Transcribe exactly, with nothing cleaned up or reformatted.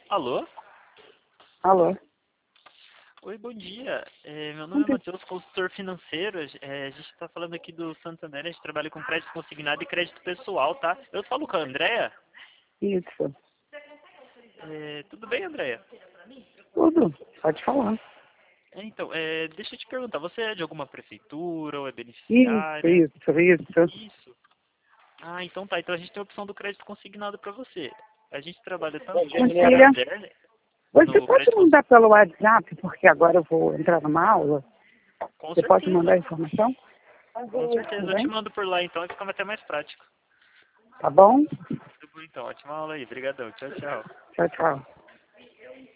Alô? Alô? Oi, bom dia. É, meu nome é Bom dia. Matheus, consultor financeiro. É, a gente está falando aqui do Santander, a gente trabalha com crédito consignado e crédito pessoal, tá? Eu falo com a Andréia. Isso. É, tudo bem, Andréia? Tudo. Pode falar. É, então, é, deixa eu te perguntar, você é de alguma prefeitura ou é Isso, beneficiária? isso, isso. Isso. Ah, então tá. Então a gente tem a opção do crédito consignado para você. A gente trabalha tanto com o Filha, Santander, você no pode crédito consignado. mandar pelo WhatsApp, porque agora eu vou entrar numa aula. Com Você pode mandar a certeza. informação? Com certeza. Tudo Eu te bem? mando por lá então e fica até mais prático. Tá bom? Tudo bom então. Ótima aula aí. Obrigadão. Tchau, tchau. Tchau, tchau.